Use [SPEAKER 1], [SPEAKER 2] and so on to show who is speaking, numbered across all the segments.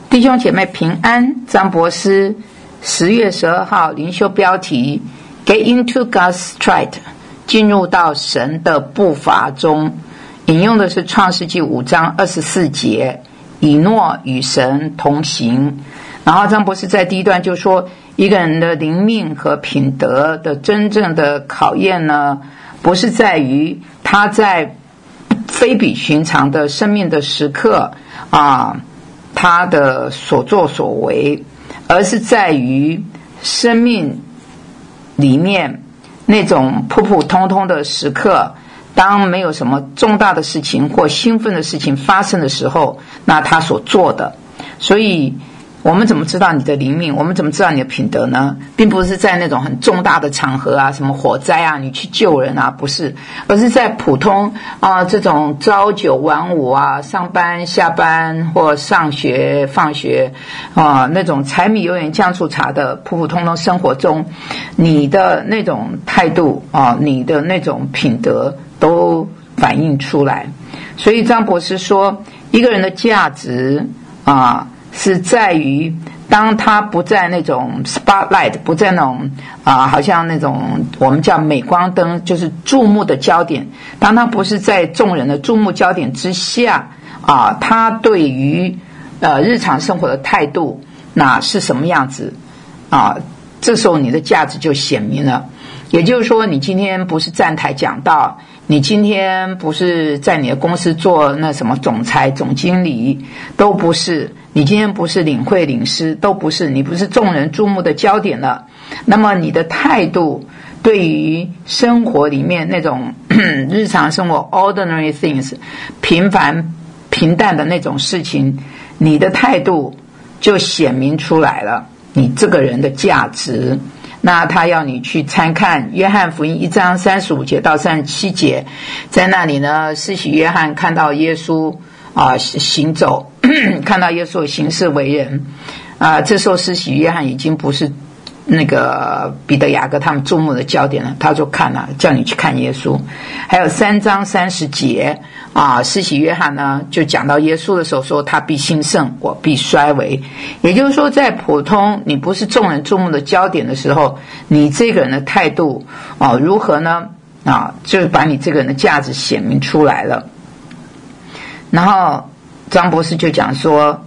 [SPEAKER 1] 弟兄姐妹平安，张博士10月12号灵修标题 Get into God's stride， 进入到神的步伐中，引用的是创世纪5章24节，以诺与神同行。然后张博士在第一段就说，一个人的灵命和品德的真正的考验呢，不是在于他在非比寻常的生命的时刻他的所作所为，而是在于生命里面那种普普通通的时刻，当没有什么重大的事情或兴奋的事情发生的时候，那他所做的。所以我们怎么知道你的灵命，我们怎么知道你的品德呢？并不是在那种很重大的场合什么火灾你去救人不是，而是在普通这种朝九晚五上班下班或上学放学那种柴米油盐酱醋茶的普普通通生活中，你的那种态度你的那种品德都反映出来。所以张博士说，一个人的价值是在于当他不在那种 spotlight， 不在那种好像那种我们叫镁光灯，就是注目的焦点，当他不是在众人的注目焦点之下他对于日常生活的态度那是什么样子这时候你的价值就显明了。也就是说，你今天不是站台讲道，你今天不是在你的公司做那什么总裁总经理，都不是，你今天不是领会领师，都不是，你不是众人注目的焦点了。那么你的态度对于生活里面那种日常生活 ordinary things， 平凡平淡的那种事情，你的态度就显明出来了你这个人的价值。那他要你去参看约翰福音1章35节到37节，在那里呢，施洗约翰看到耶稣行走看到耶稣行事为人这时候施洗约翰已经不是那个彼得雅各他们注目的焦点了，他就看了，叫你去看耶稣。还有3章30节施洗约翰呢就讲到耶稣的时候说，他必兴盛，我必衰微。也就是说，在普通你不是众人注目的焦点的时候，你这个人的态度如何呢就是把你这个人的价值显明出来了。然后张博士就讲说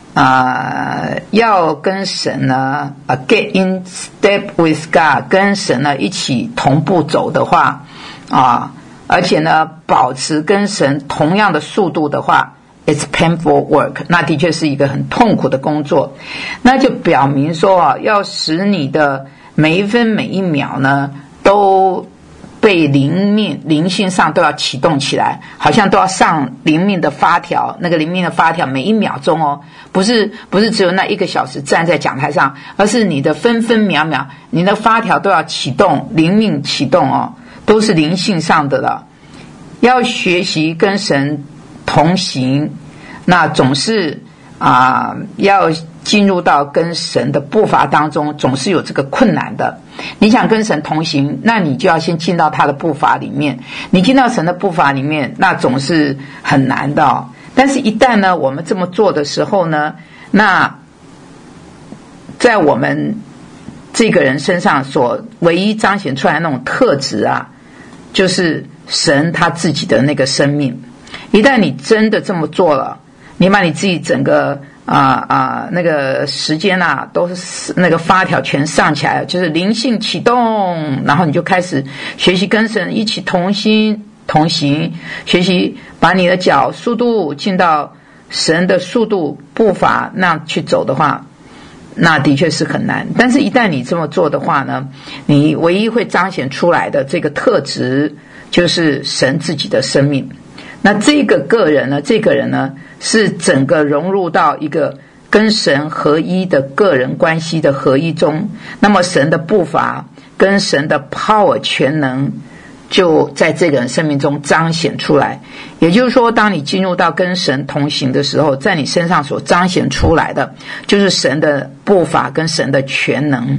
[SPEAKER 1] 要跟神呢get in step with God， 跟神呢一起同步走的话而且呢保持跟神同样的速度的话， it's painful work， 那的确是一个很痛苦的工作。那就表明说要使你的每一分每一秒呢都被灵性上都要启动起来，好像都要上灵命的发条，那个灵命的发条每一秒钟不是只有那1个小时站在讲台上，而是你的分分秒秒你的发条都要启动，灵命启动都是灵性上的了。要学习跟神同行，那总是要进入到跟神的步伐当中，总是有这个困难的。你想跟神同行，那你就要先进到他的步伐里面，你进到神的步伐里面，那总是很难的但是一旦呢我们这么做的时候呢，那在我们这个人身上所唯一彰显出来的那种特质就是神他自己的那个生命。一旦你真的这么做了，你把你自己整个那个时间都是那个发条全上起来了，就是灵性启动，然后你就开始学习跟神一起同行，学习把你的脚速度进到神的速度步伐那样去走的话，那的确是很难。但是一旦你这么做的话呢，你唯一会彰显出来的这个特质就是神自己的生命。那这个人呢是整个融入到一个跟神合一的个人关系的合一中，那么神的步伐跟神的 power 全能就在这个人生命中彰显出来。也就是说，当你进入到跟神同行的时候，在你身上所彰显出来的就是神的步伐跟神的全能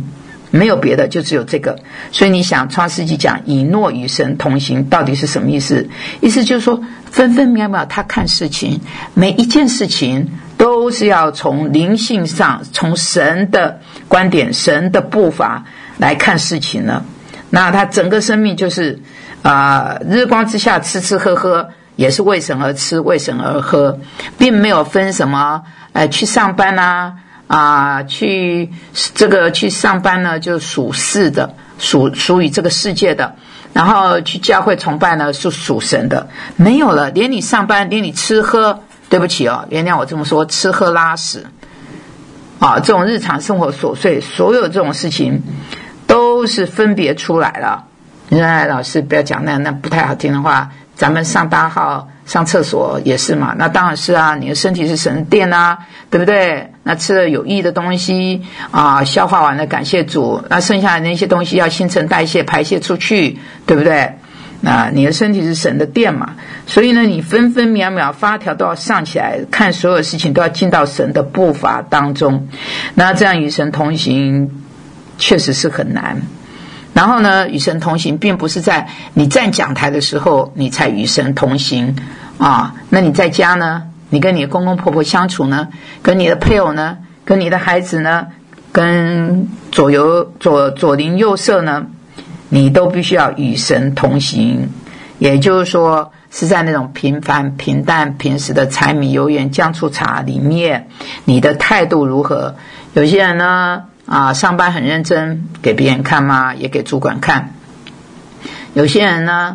[SPEAKER 1] 没有别的，就只有这个。所以你想创世纪讲以诺与神同行到底是什么意思？意思就是说分分秒秒他看事情，每一件事情都是要从灵性上，从神的观点，神的步伐来看事情呢。那他整个生命就是日光之下吃吃喝喝，也是为神而吃，为神而喝，并没有分什么去上班去上班呢就属世的，属于这个世界的，然后去教会崇拜呢是属神的，没有了。连你上班，连你吃喝，对不起原谅我这么说，吃喝拉屎这种日常生活琐碎，所有这种事情都是分别出来了。老师不要讲那不太好听的话，咱们上8号上厕所也是嘛，那当然是你的身体是神的殿对不对？那吃了有益的东西消化完了感谢主，那剩下的那些东西要新陈代谢排泄出去，对不对？那你的身体是神的殿嘛，所以呢你分分秒秒发条都要上起来，看所有事情都要进到神的步伐当中，那这样与神同行确实是很难。然后呢，与神同行并不是在你站讲台的时候你才与神同行那你在家呢，你跟你的公公婆婆相处呢，跟你的配偶呢，跟你的孩子呢，跟左邻右舍呢，你都必须要与神同行。也就是说是在那种平凡平淡平时的柴米油盐酱醋茶里面，你的态度如何？有些人呢上班很认真，给别人看嘛，也给主管看。有些人呢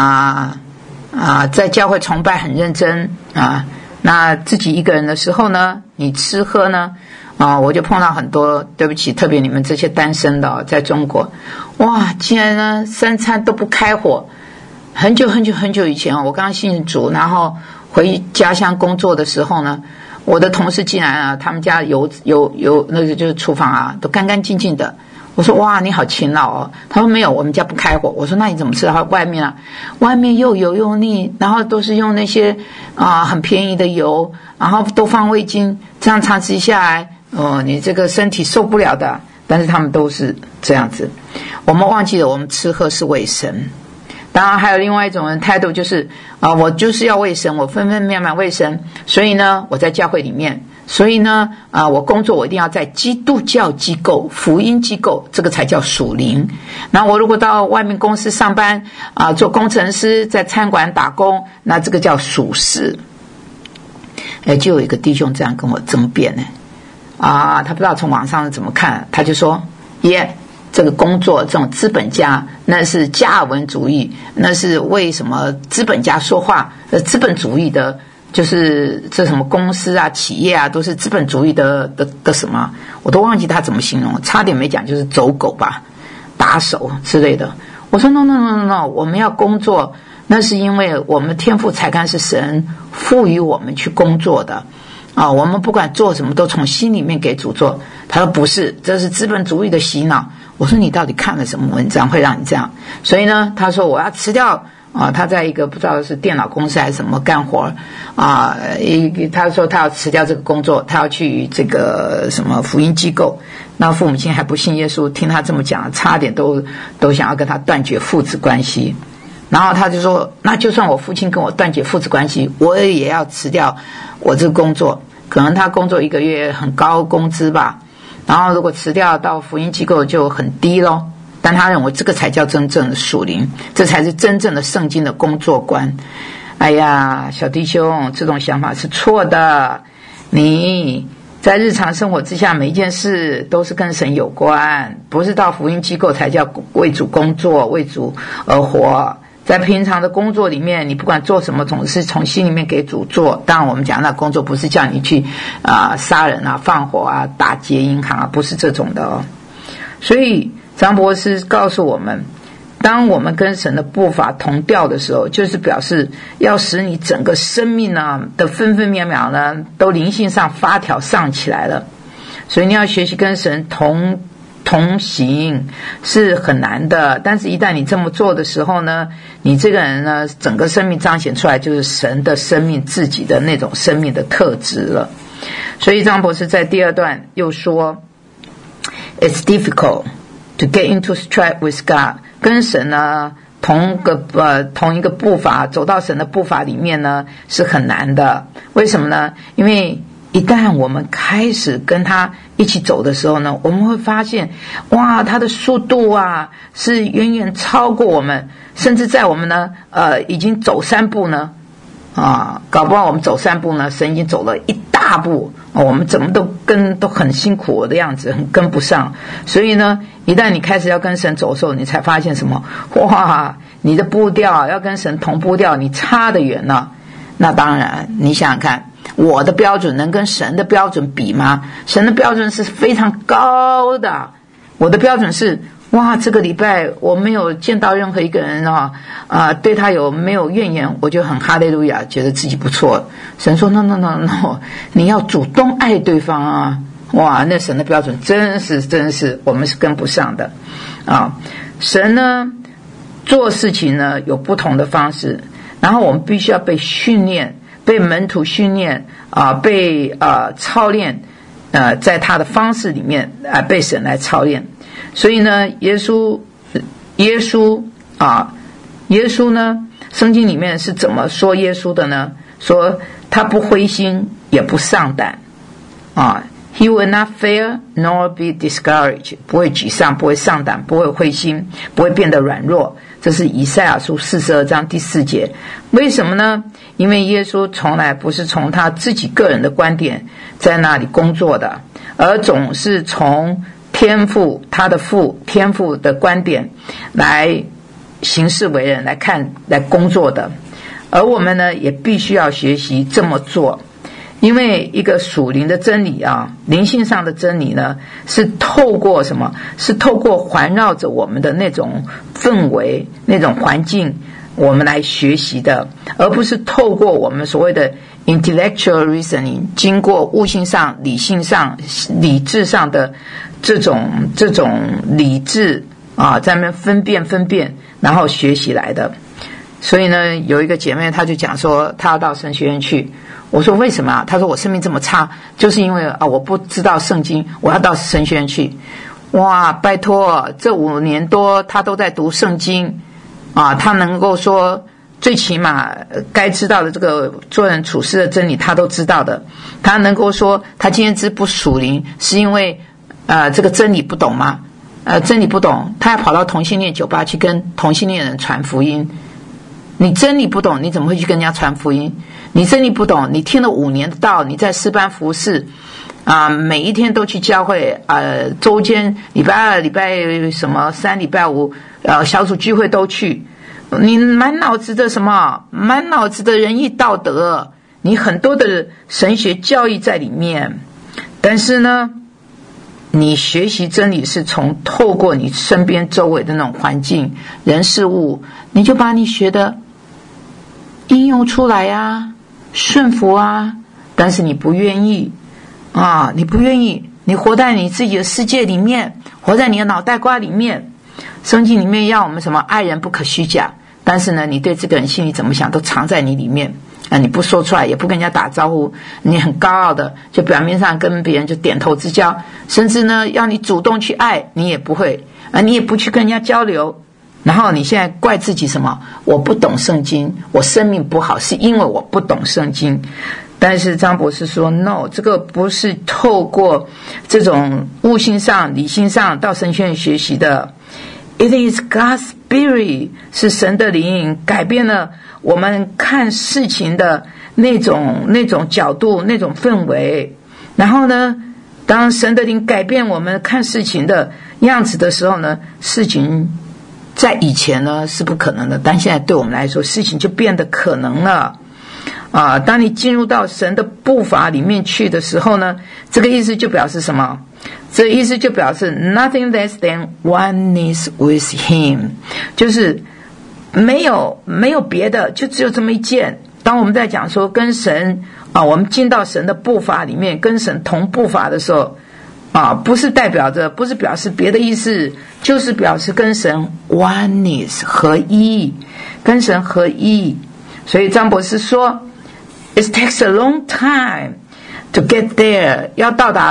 [SPEAKER 1] 在教会崇拜很认真那自己一个人的时候呢，你吃喝呢我就碰到很多，对不起，特别你们这些单身的在中国，哇，竟然呢3餐都不开火。很久很久很久以前我刚信主，然后回家乡工作的时候呢，我的同事竟然他们家有那个就是厨房都干干净净的。我说哇，你好勤劳他说没有，我们家不开火。我说那你怎么吃到外面外面又油又腻，然后都是用那些很便宜的油，然后都放味精，这样长期下来你这个身体受不了的。但是他们都是这样子。我们忘记了我们吃喝是为神。当然还有另外一种人态度，就是我就是要为神，我分分秒秒为神，所以呢我在教会里面，所以呢我工作我一定要在基督教机构、福音机构，这个才叫属灵。那我如果到外面公司上班做工程师，在餐馆打工，那这个叫属世。就有一个弟兄这样跟我争辩呢他不知道从网上怎么看，他就说这个工作这种资本家那是加尔文主义，那是为什么资本家说话，资本主义的，就是这什么公司企业都是资本主义的什么，我都忘记他怎么形容，差点没讲，就是走狗吧，打手之类的。我说 no， 我们要工作，那是因为我们天赋才干是神赋予我们去工作的我们不管做什么都从心里面给主做。他说不是，这是资本主义的洗脑。我说你到底看了什么文章会让你这样？所以呢他说我要辞掉他在一个不知道是电脑公司还是什么干活他说他要辞掉这个工作，他要去这个什么福音机构。那父母亲还不信耶稣，听他这么讲差点都想要跟他断绝父子关系。然后他就说那就算我父亲跟我断绝父子关系，我也要辞掉我这个工作。可能他工作1个月很高工资吧，然后如果辞掉到福音机构就很低咯。但他认为这个才叫真正的属灵，这才是真正的圣经的工作观。哎呀，小弟兄，这种想法是错的。你在日常生活之下每一件事都是跟神有关，不是到福音机构才叫为主工作，为主而活。在平常的工作里面，你不管做什么总是从心里面给主做。当然我们讲那工作不是叫你去杀人放火打劫银行不是这种的所以张博士告诉我们，当我们跟神的步伐同调的时候，就是表示要使你整个生命的分分秒秒都灵性上发条上起来了。所以你要学习跟神同行是很难的，但是一旦你这么做的时候呢，你这个人呢整个生命彰显出来就是神的生命自己的那种生命的特质了。所以张博士在第2段又说 It's difficult to get into stride with God， 跟神呢同一个步伐，走到神的步伐里面呢是很难的。为什么呢？因为一旦我们开始跟他一起走的时候呢，我们会发现，哇，他的速度啊是远远超过我们，甚至在我们呢已经走3步呢，搞不好我们走3步呢，神已经走了1大步，我们怎么都很辛苦的样子，很跟不上。所以呢，一旦你开始要跟神走的时候，你才发现什么？哇，你的步调要跟神同步调，你差得远了。那当然，你想想看，我的标准能跟神的标准比吗？神的标准是非常高的，我的标准是，哇，这个礼拜我没有见到任何一个人对他没有怨言，我就很哈利路亚，觉得自己不错。神说 no， 你要主动爱对方啊！哇，那神的标准真是我们是跟不上的啊！神呢做事情呢有不同的方式，然后我们必须要被训练，被门徒训练被操练在他的方式里面被神来操练。所以呢，耶稣呢，圣经里面是怎么说耶稣的呢？说他不灰心也不丧胆He will not fail nor be discouraged， 不会沮丧，不会丧胆，不会灰心，不会变得软弱。这是以赛亚书42章第4节。为什么呢？因为耶稣从来不是从他自己个人的观点在那里工作的，而总是从他的天父的观点来行事为人，来工作的。而我们呢，也必须要学习这么做。因为一个属灵的真理灵性上的真理呢，是透过什么？是透过环绕着我们的那种氛围、那种环境，我们来学习的，而不是透过我们所谓的 intellectual reasoning， 经过悟性上、理性上、理智上的这种理智在那边分辨，然后学习来的。所以呢，有一个姐妹她就讲说，她要到神学院去。我说为什么她说我生命这么差，就是因为我不知道圣经，我要到神学院去。哇，拜托，这5年多她都在读圣经她能够说最起码该知道的这个做人处事的真理她都知道的。她能够说她今天之不属灵，是因为这个真理不懂吗？真理不懂，她要跑到同性恋酒吧去跟同性恋人传福音。你真理不懂，你怎么会去跟人家传福音？你真理不懂，你听了5年的道，你在诗班服侍每一天都去教会周间礼拜2、礼拜3、礼拜5小组聚会都去，你满脑子的满脑子的仁义道德，你很多的神学教义在里面。但是呢，你学习真理是透过你身边周围的那种环境、人事物，你就把你学的应用出来顺服但是你不愿意你不愿意，你活在你自己的世界里面，活在你的脑袋瓜里面。圣经里面要我们爱人不可虚假，但是呢，你对这个人心里怎么想都藏在你里面你不说出来，也不跟人家打招呼，你很高傲的就表面上跟别人就点头之交，甚至呢要你主动去爱你也不会你也不去跟人家交流。然后你现在怪自己我不懂圣经，我生命不好是因为我不懂圣经。但是张博士说 no， 这个不是透过这种悟性上、理性上到神学院学习的。 It is God's Spirit， 是神的灵改变了我们看事情的那种角度、那种氛围。然后呢，当神的灵改变我们看事情的样子的时候呢，事情在以前呢是不可能的，但现在对我们来说事情就变得可能了当你进入到神的步伐里面去的时候呢，这个意思就表示什么？这个意思就表示 nothing less than oneness with him， 就是没有别的，就只有这么一件。当我们在讲说跟神我们进到神的步伐里面，跟神同步伐的时候不是表示别的意思，就是表示跟神 oneness 合一，跟神合一。所以张博士说 It takes a long time to get there， 要到达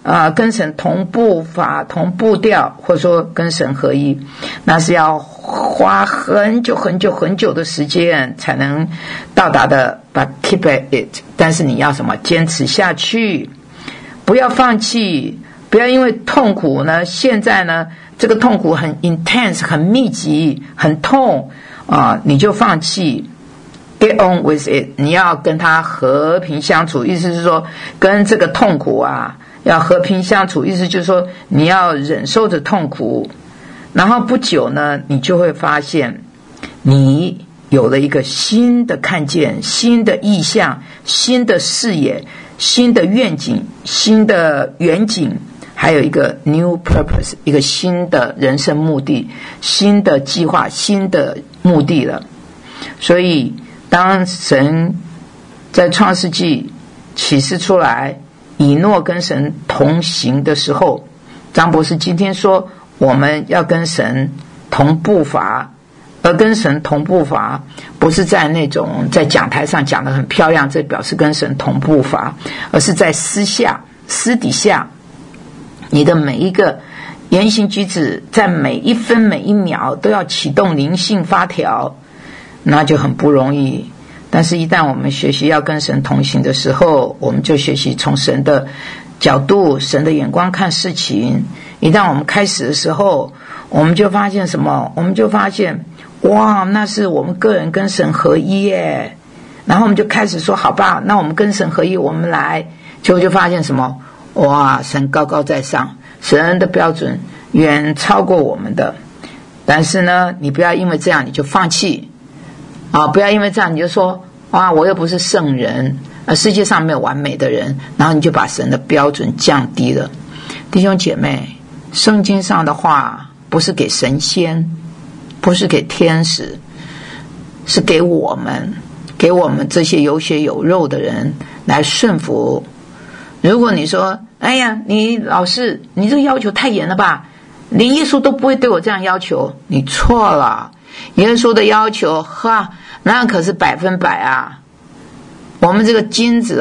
[SPEAKER 1] 跟神同步伐、同步调，或者说跟神合一，那是要花很久很久很久的时间才能到达的。But keep at it， 但是你要什么？坚持下去，不要放弃，不要因为痛苦呢，现在呢这个痛苦很 intense， 很密集，很痛你就放弃。Get on with it， 你要跟他和平相处，意思是说跟这个痛苦要和平相处，意思就是说你要忍受着痛苦，然后不久呢你就会发现你有了一个新的看见，新的意向，新的视野，新的愿景，新的远景，还有一个 new purpose， 一个新的人生目的，新的计划，新的目的了。所以当神在创世纪启示出来以诺跟神同行的时候，张博士今天说我们要跟神同步伐，而跟神同步伐不是在那种在讲台上讲得很漂亮，这表示跟神同步伐，而是在私底下你的每一个言行举止，在每一分每一秒都要启动灵性发条，那就很不容易。但是一旦我们学习要跟神同行的时候，我们就学习从神的角度，神的眼光看事情。一旦我们开始的时候，我们就发现什么？我们就发现哇，那是我们个人跟神合一耶。然后我们就开始说好吧，那我们跟神合一，我们来。结果就发现什么？哇，神高高在上，神的标准远超过我们的。但是呢，你不要因为这样你就放弃不要因为这样你就说我又不是圣人，世界上没有完美的人，然后你就把神的标准降低了。弟兄姐妹，圣经上的话不是给神仙，不是给天使，是给我们这些有血有肉的人来顺服。如果你说哎呀，你老师你这个要求太严了吧，连耶稣都不会对我这样要求，你错了。耶稣的要求那可是100%我们这个金子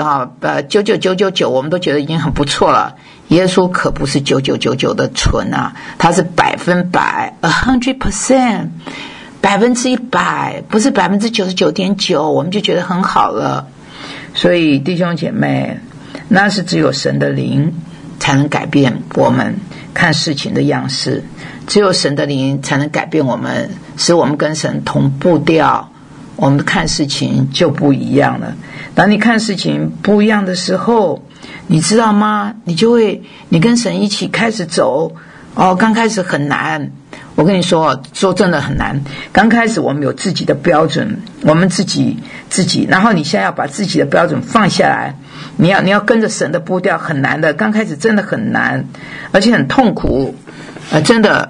[SPEAKER 1] 99999我们都觉得已经很不错了，耶稣可不是9999的纯他是100%， 100%，不是99.9%，我们就觉得很好了。所以弟兄姐妹，那是只有神的灵才能改变我们看事情的样式，只有神的灵才能改变我们，使我们跟神同步调，我们看事情就不一样了。当你看事情不一样的时候，你知道吗？你跟神一起开始走刚开始很难，我跟你说真的很难。刚开始我们有自己的标准，我们自己，然后你现在要把自己的标准放下来，你要跟着神的步调，很难的。刚开始真的很难，而且很痛苦真的。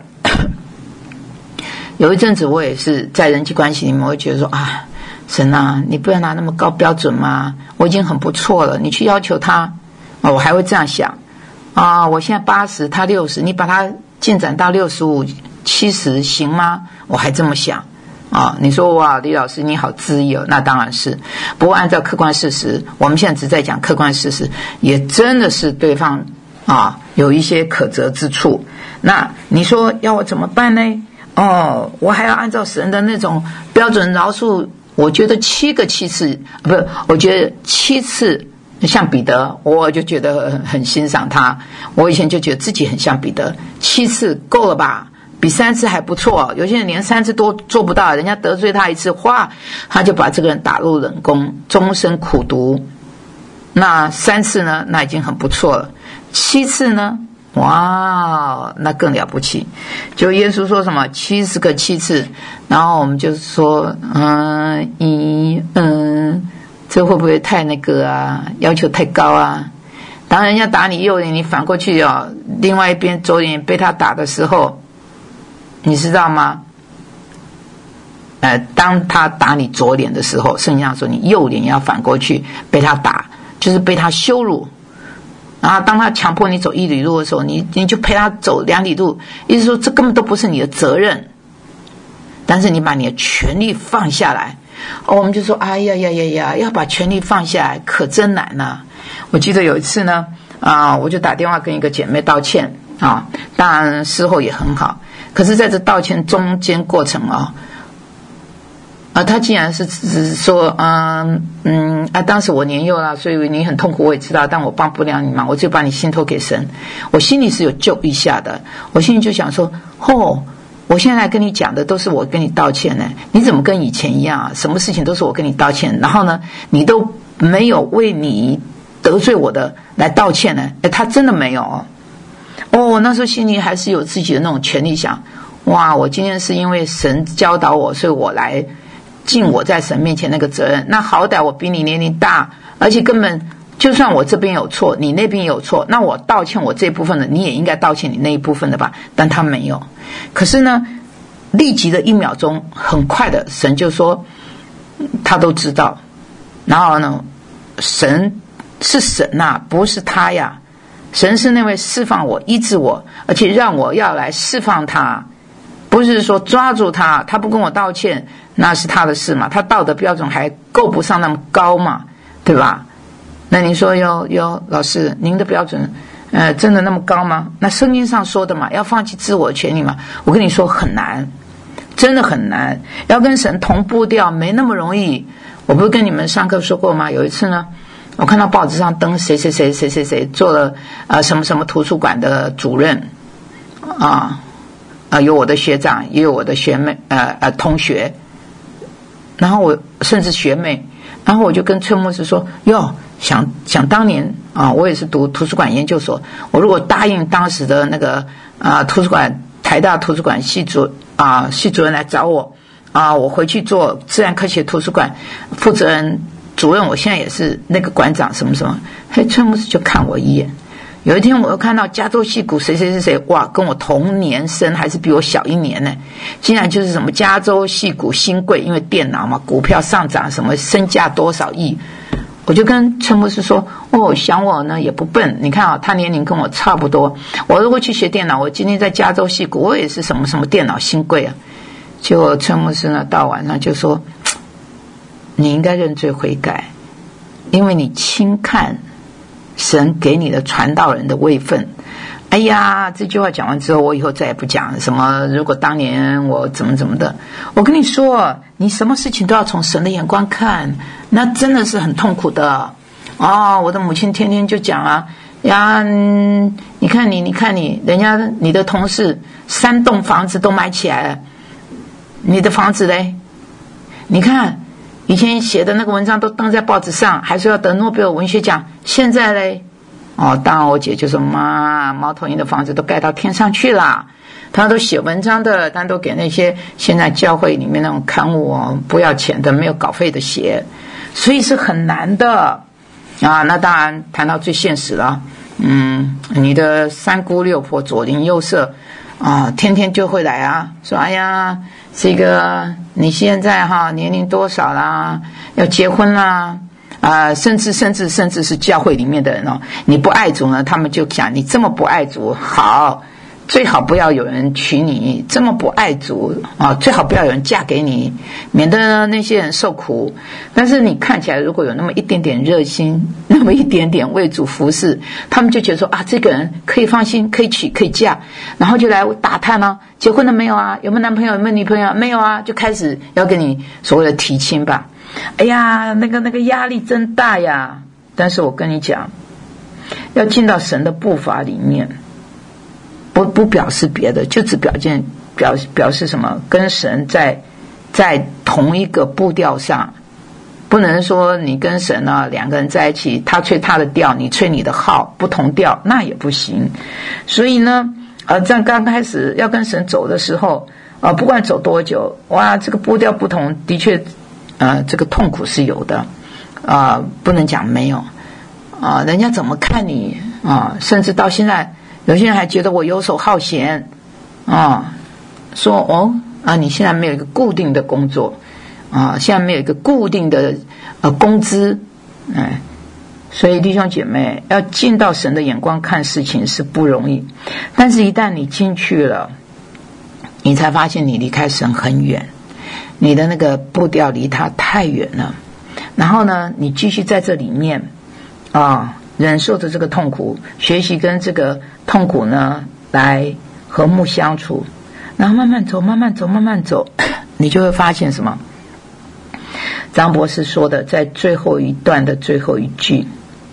[SPEAKER 1] 有一阵子我也是在人际关系里面，我会觉得说神你不要拿那么高标准吗？我已经很不错了，你去要求他我还会这样想我现在80他60，你把他进展到65 70行吗？我还这么想你说哇，李老师你好恣意那当然是。不过按照客观事实，我们现在只在讲客观事实，也真的是对方有一些可责之处。那你说要我怎么办呢？我还要按照神的那种标准饶恕。我觉得7次我觉得7次像彼得，我就觉得很欣赏他。我以前就觉得自己很像彼得，7次够了吧？比3次还不错。有些人连3次都做不到，人家得罪他一次，他就把这个人打入冷宫，终身苦读。那3次呢？那已经很不错了。7次呢？哇，那更了不起。就耶稣说什么70个7次，然后我们就说这会不会太那个要求太高当人家打你右脸，你反过去另外一边左脸被他打的时候，你知道吗？当他打你左脸的时候，圣经上说你右脸要反过去被他打，就是被他羞辱。然后当他强迫你走1里路的时候，你就陪他走2里路，意思说这根本都不是你的责任，但是你把你的权利放下来。我们就说哎呀，要把权利放下来可真难我记得有一次呢我就打电话跟一个姐妹道歉啊，当然事后也很好。可是在这道歉中间过程他竟然是只是说当时我年幼啦，所以你很痛苦我也知道，但我帮不了你嘛，我就把你心托给神。我心里是有救一下的，我心里就想说我现在跟你讲的都是我跟你道歉呢，你怎么跟以前一样啊？什么事情都是我跟你道歉，然后呢你都没有为你得罪我的来道歉呢？他真的没有那时候心里还是有自己的那种权利，想哇，我今天是因为神教导我，所以我来尽我在神面前那个责任。那好歹我比你年龄大，而且根本就算我这边有错，你那边有错，那我道歉我这部分的，你也应该道歉你那一部分的吧？但他没有。可是呢，立即的1秒钟，很快的，神就说他都知道。然后呢，神是神啊，不是他呀。神是那位释放我、医治我，而且让我要来释放他，不是说抓住他，他不跟我道歉，那是他的事嘛，他道德标准还够不上那么高嘛，对吧？那你说老师，您的标准真的那么高吗？那圣经上说的嘛，要放弃自我权利嘛，我跟你说很难，真的很难，要跟神同步调没那么容易。我不是跟你们上课说过吗？有一次呢，我看到报纸上登谁做了什么什么图书馆的主任有我的学长，也有我的学妹同学，然后我甚至学妹，然后我就跟崔牧师说想当年我也是读图书馆研究所，我如果答应当时的那个图书馆台大图书馆系主任来找我我回去做自然科学图书馆负责人主任，我现在也是那个馆长什么什么。崔牧师就看我一眼。有一天我又看到加州矽谷谁哇，跟我同年生还是比我小1年呢，竟然就是什么加州矽谷新贵，因为电脑嘛，股票上涨，什么身价多少亿。我就跟崔牧师说想我呢也不笨，你看他年龄跟我差不多，我如果去学电脑，我今天在加州矽谷我也是什么什么电脑新贵啊。结果崔牧师呢到晚上就说，你应该认罪悔改，因为你轻看神给你的传道人的位分。哎呀，这句话讲完之后，我以后再也不讲什么如果当年我怎么的。我跟你说，你什么事情都要从神的眼光看，那真的是很痛苦的我的母亲天天就讲你看你人家你的同事3栋房子都买起来了，你的房子嘞？你看以前写的那个文章都登在报纸上，还说要得诺贝尔文学奖，现在嘞当然我姐就说，妈，猫头鹰的房子都盖到天上去了。他都写文章的，但都给那些现在教会里面那种刊物不要钱的，没有稿费的写，所以是很难的那当然谈到最现实了，你的3姑6婆左邻右舍天天就会来说，哎呀，这个你现在年龄多少啦，要结婚啦甚至是教会里面的人你不爱主呢，他们就讲你这么不爱主，好，最好不要有人娶你，这么不爱主最好不要有人嫁给你，免得那些人受苦。但是你看起来如果有那么一点点热心，那么一点点为主服侍，他们就觉得说这个人可以放心，可以娶可以嫁，然后就来打探结婚了没有有没有男朋友有没有女朋友，没有就开始要跟你所谓的提亲吧。哎呀，那个压力真大呀！但是我跟你讲，要进到神的步伐里面，不表示别的，就只表示什么？跟神在同一个步调上，不能说你跟神2个人在一起，他吹他的调，你吹你的号，不同调，那也不行。所以呢，在刚开始要跟神走的时候，不管走多久，哇，这个步调不同，的确。这个痛苦是有的不能讲没有人家怎么看你甚至到现在有些人还觉得我游手好闲说你现在没有一个固定的工作现在没有一个固定的工资所以弟兄姐妹要进到神的眼光看事情是不容易，但是一旦你进去了，你才发现你离开神很远，你的那个步调离他太远了，然后呢你继续在这里面忍受着这个痛苦，学习跟这个痛苦呢来和睦相处，然后慢慢走慢慢走慢慢走，你就会发现什么？张博士说的在最后一段的最后一句，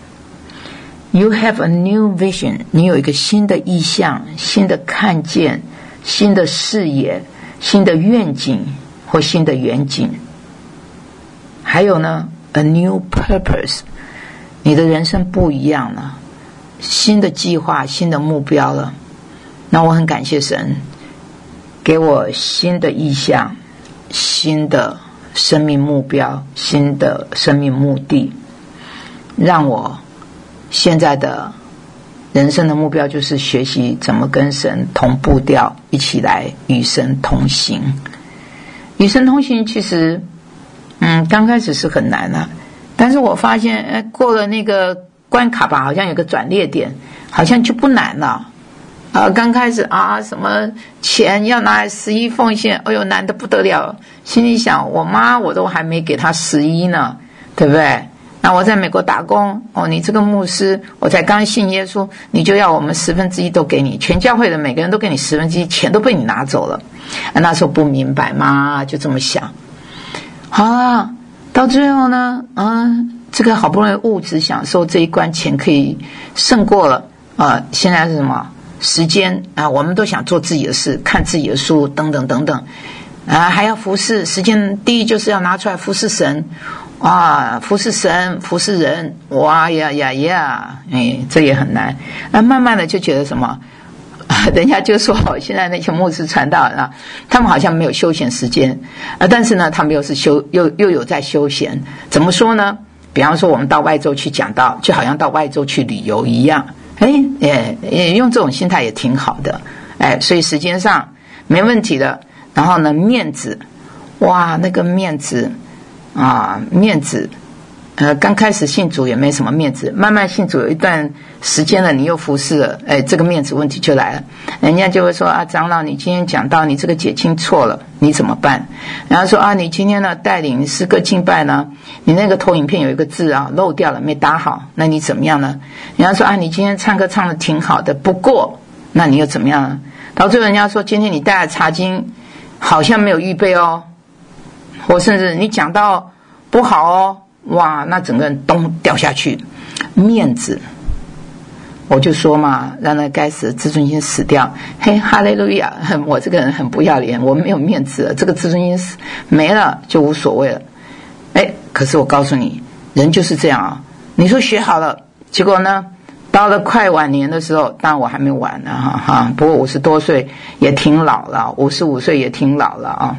[SPEAKER 1] You have a new vision， 你有一个新的意向，新的看见，新的视野，新的愿景或新的远景。还有呢 a new purpose， 你的人生不一样了，新的计划，新的目标了。那我很感谢神给我新的意向，新的生命目标，新的生命目的，让我现在的人生的目标就是学习怎么跟神同步调，一起来与神同行。与神同行其实刚开始是很难啊，但是我发现过了那个关卡吧，好像有个转捩点，好像就不难了。刚开始什么钱要拿来11奉献，哎呦难得不得了，心里想我妈我都还没给她11呢，对不对？那我在美国打工，你这个牧师，我才刚信耶稣，你就要我们1/10都给你，全教会的每个人都给你1/10，钱都被你拿走了。那时候不明白嘛，就这么想。好啊，到最后呢，这个好不容易物质享受这一关，钱可以胜过了。现在是什么？时间我们都想做自己的事，看自己的书，等等等等。还要服侍，时间第一就是要拿出来服侍神。服侍神，服侍人，哇呀呀呀，这也很难。那慢慢的就觉得什么？人家就说现在那些牧师传道啊，他们好像没有休闲时间，但是呢，他们又有在休闲。怎么说呢？比方说我们到外州去讲道，就好像到外州去旅游一样。用这种心态也挺好的。所以时间上没问题的。然后呢，面子，哇，那个面子。面子，刚开始信主也没什么面子，慢慢信主有一段时间了，你又服侍了，这个面子问题就来了。人家就会说长老，你今天讲到你这个解经错了，你怎么办？然后说你今天呢带领诗歌敬拜呢，你那个投影片有一个字漏掉了，没打好，那你怎么样呢？人家说你今天唱歌唱得挺好的，不过那你又怎么样呢？到最后人家说今天你带来查经好像没有预备哦。或甚至你讲到不好哦，哇，那整个人咚掉下去，面子，我就说嘛，让那该死的自尊心死掉。哈利路亚，我这个人很不要脸，我没有面子了，这个自尊心没了就无所谓了。可是我告诉你，人就是这样啊。你说学好了，结果呢，到了快晚年的时候，当然我还没晚呢不过50多岁也挺老了，55岁也挺老了啊。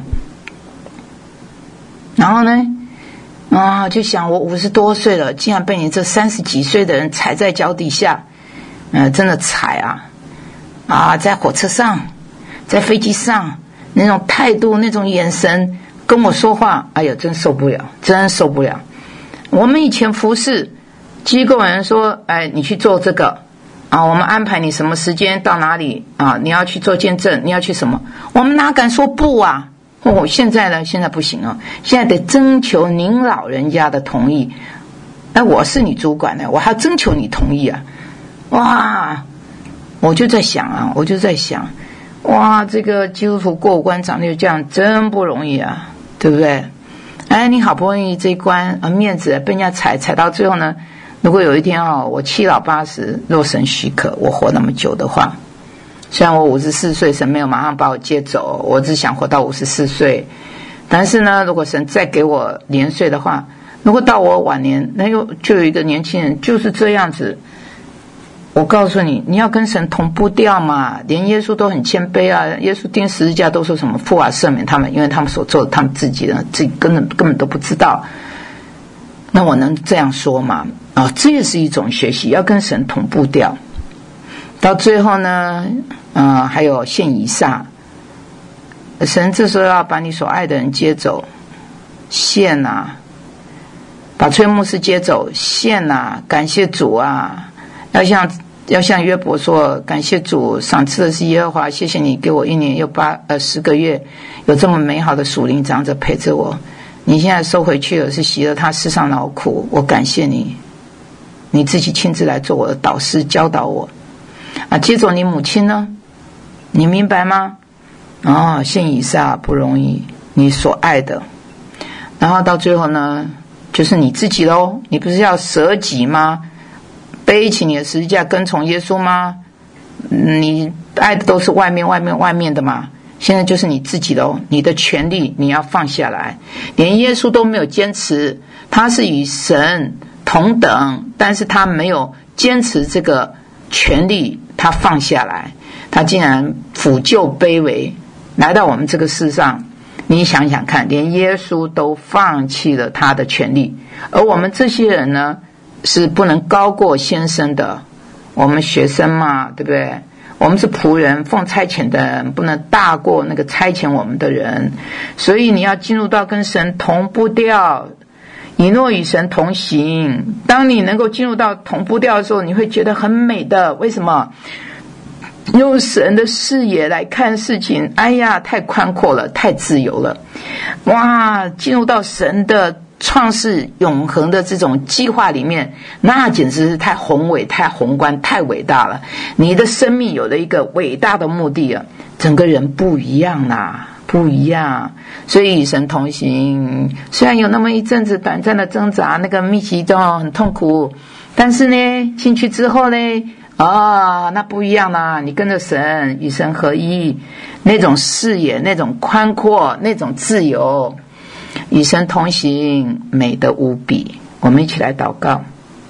[SPEAKER 1] 然后呢，就想我50多岁了，竟然被你这30几岁的人踩在脚底下，真的踩在火车上，在飞机上，那种态度，那种眼神，跟我说话，哎呀，真受不了，真受不了。我们以前服侍机构人说，你去做这个我们安排你什么时间到哪里你要去做见证，你要去什么，我们哪敢说不啊？现在呢？现在不行现在得征求您老人家的同意。我是你主管呢，我还要征求你同意啊！哇，我就在想，哇，这个基督徒过关长就这样，真不容易啊，对不对？你好不容易这一关面子被人家踩到最后呢，如果有一天我7老80，若神许可，我活那么久的话。虽然我54岁，神没有马上把我接走，我只想活到54岁。但是呢，如果神再给我年岁的话，如果到我晚年，那就有一个年轻人就是这样子。我告诉你，你要跟神同步调嘛，连耶稣都很谦卑啊。耶稣钉十字架都说什么父啊赦免他们，因为他们所做的他们自己根本都不知道。那我能这样说吗？这也是一种学习，要跟神同步调。到最后呢还有献以撒，神这时候要把你所爱的人接走，献把崔牧师接走，献感谢主要像约伯说，感谢主，赏赐的是耶和华，谢谢你给我1年又10个月，有这么美好的属灵长者陪着我，你现在收回去了，是洗了他世上劳苦，我感谢你。 你自己亲自来做我的导师，教导我啊。接着你母亲呢，你明白吗？信以撒不容易，你所爱的。然后到最后呢，就是你自己咯，你不是要舍己吗？背起你的十字架跟从耶稣吗？你爱的都是外面的嘛。现在就是你自己咯，你的权利你要放下来。连耶稣都没有坚持，他是与神同等，但是他没有坚持这个权利，他放下来，他竟然俯就卑微来到我们这个世上。你想想看，连耶稣都放弃了他的权利，而我们这些人呢，是不能高过先生的。我们学生嘛，对不对？我们是仆人，奉差遣的人，不能大过那个差遣我们的人。所以你要进入到跟神同步调，以诺与神同行。当你能够进入到同步调的时候，你会觉得很美的。为什么？用神的视野来看事情，哎呀，太宽阔了，太自由了。哇，进入到神的创世永恒的这种计划里面，那简直是太宏伟、太宏观、太伟大了。你的生命有了一个伟大的目的啊，整个人不一样啦，不一样。所以与神同行，虽然有那么一阵子短暂的挣扎，那个密集中很痛苦，但是呢，进去之后呢，那不一样啦！你跟着神，与神合一，那种视野，那种宽阔，那种自由，与神同行，美得无比。我们一起来祷告。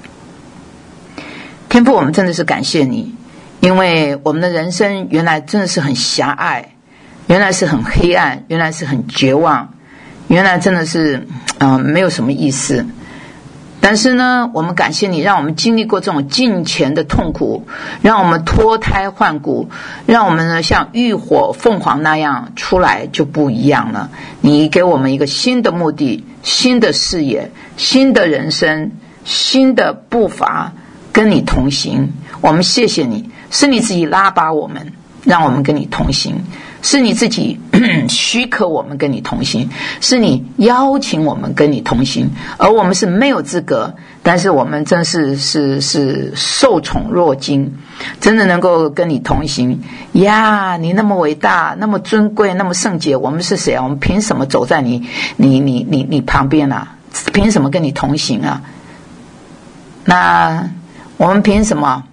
[SPEAKER 1] 天父，我们真的是感谢你，因为我们的人生原来真的是很狭隘，原来是很黑暗，原来是很绝望，原来真的是没有什么意思。但是呢，我们感谢你，让我们经历过这种近前的痛苦，让我们脱胎换骨，让我们呢像浴火凤凰那样出来就不一样了。你给我们一个新的目的，新的视野，新的人生，新的步伐，跟你同行。我们谢谢你，是你自己拉拔我们，让我们跟你同行，是你自己许可我们跟你同行，是你邀请我们跟你同行，而我们是没有资格，但是我们真是受宠若惊，真的能够跟你同行呀！你那么伟大，那么尊贵，那么圣洁，我们是谁啊？我们凭什么走在你旁边啊？凭什么跟你同行啊？那我们凭什么？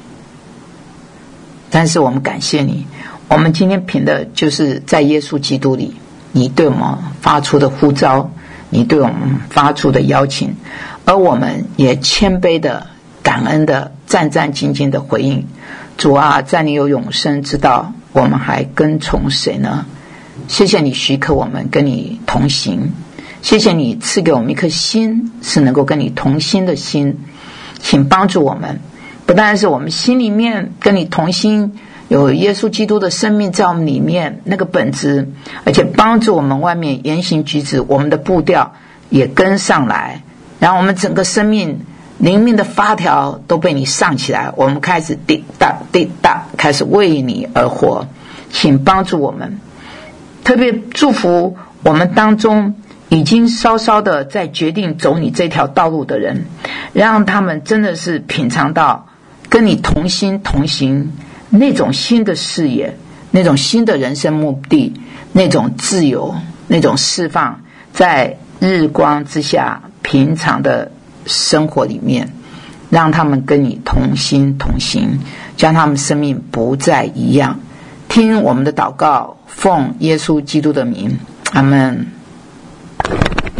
[SPEAKER 1] 但是我们感谢你，我们今天凭的就是在耶稣基督里，你对我们发出的呼召，你对我们发出的邀请，而我们也谦卑的、感恩的、战战兢兢的回应。主啊，在你有永生之道，我们还跟从谁呢？谢谢你许可我们跟你同行，谢谢你赐给我们一颗心，是能够跟你同心的心。请帮助我们，不但是我们心里面跟你同心，有耶稣基督的生命在我们里面那个本质，而且帮助我们外面言行举止，我们的步调也跟上来，然后我们整个生命灵命的发条都被你上起来，我们开始滴答滴答，开始为你而活。请帮助我们，特别祝福我们当中已经稍稍的在决定走你这条道路的人，让他们真的是品尝到跟你同心同行那种新的视野，那种新的人生目的，那种自由，那种释放，在日光之下平常的生活里面，让他们跟你同心同行，将他们生命不再一样。听我们的祷告，奉耶稣基督的名，阿们。